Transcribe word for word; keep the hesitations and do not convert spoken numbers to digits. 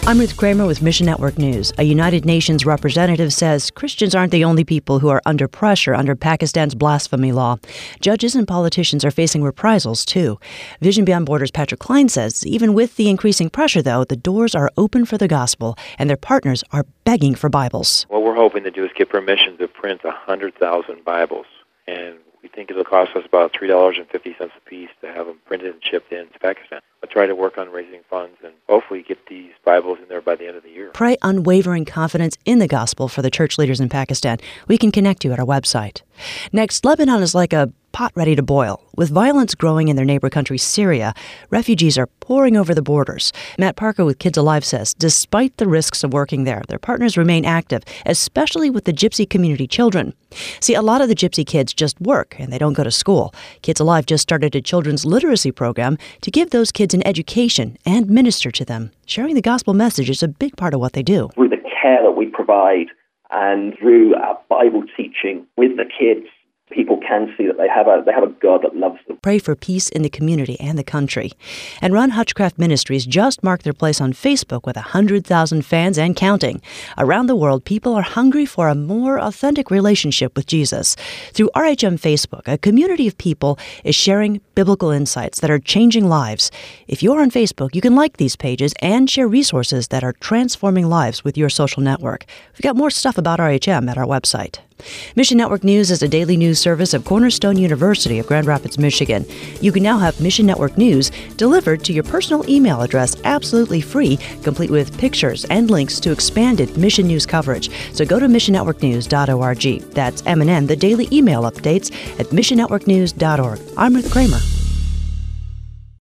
I'm Ruth Kramer with Mission Network News. A United Nations representative says Christians aren't the only people who are under pressure under Pakistan's blasphemy law. Judges and politicians are facing reprisals, too. Vision Beyond Borders' Patrick Klein says even with the increasing pressure, though, the doors are open for the gospel, and their partners are begging for Bibles. What we're hoping to do is get permission to print one hundred thousand Bibles, and we think it'll cost us about three dollars and fifty cents a piece to have them printed and shipped in to Pakistan. I'll try to work on raising funds and hopefully get these Bibles in there by the end of the year. Pray unwavering confidence in the gospel for the church leaders in Pakistan. We can connect you at our website. Next, Lebanon is like a pot ready to boil. With violence growing in their neighbor country, Syria, refugees are pouring over the borders. Matt Parker with Kids Alive says, despite the risks of working there, their partners remain active, especially with the Gypsy community children. See, a lot of the Gypsy kids just work and they don't go to school. Kids Alive just started a children's literacy program to give those kids an education and minister to them. Sharing the gospel message is a big part of what they do. Through the care that we provide and through our Bible teaching with the kids, people can see that they have a they have a God that loves them. Pray for peace in the community and the country. And Ron Hutchcraft Ministries just marked their place on Facebook with one hundred thousand fans and counting. Around the world, people are hungry for a more authentic relationship with Jesus. Through R H M Facebook, a community of people is sharing biblical insights that are changing lives. If you're on Facebook, you can like these pages and share resources that are transforming lives with your social network. We've got more stuff about R H M at our website. Mission Network News is a daily news service of Cornerstone University of Grand Rapids, Michigan. You can now have Mission Network News delivered to your personal email address absolutely free, complete with pictures and links to expanded Mission News coverage. So go to mission network news dot org. That's M and N, the daily email updates at mission network news dot org. I'm Ruth Kramer.